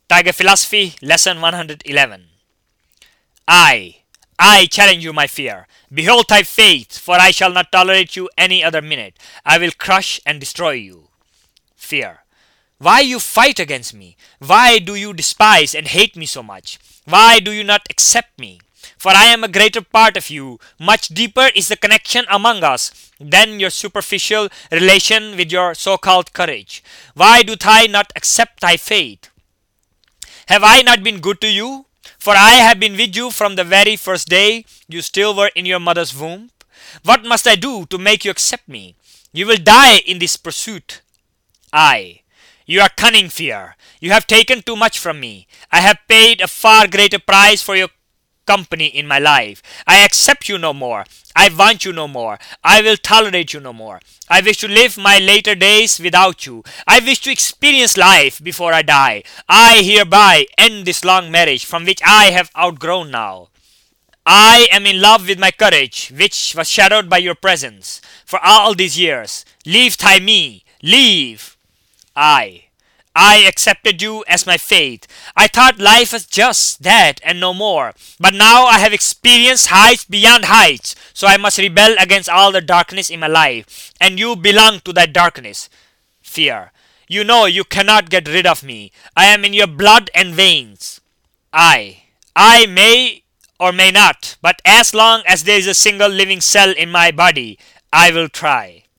Tiger Philosophy, Lesson 111. I challenge you, my fear. Behold thy faith, for I shall not tolerate you any other minute. I will crush and destroy you. Fear. Why you fight against me? Why do you despise and hate me so much? Why do you not accept me? For I am a greater part of you. Much deeper is the connection among us than your superficial relation with your so-called courage. Why do I not accept thy faith? Have I not been good to you? For I have been with you from the very first day you still were in your mother's womb. What must I do to make you accept me? You will die in this pursuit. You are cunning, fear. You have taken too much from me. I have paid a far greater price for your company in my life. I accept you no more. I want you no more. I will tolerate you no more. I wish to live my later days without you. I wish to experience life before I die. I hereby end this long marriage from which I have outgrown now. I am in love with my courage, which was shadowed by your presence for all these years. Leave thy me. Leave. I accepted you as my fate. I thought life was just that and no more. But now I have experienced heights beyond heights, so I must rebel against all the darkness in my life, and you belong to that darkness. Fear. You know you cannot get rid of me. I am in your blood and veins. I may or may not, but as long as there is a single living cell in my body, I will try.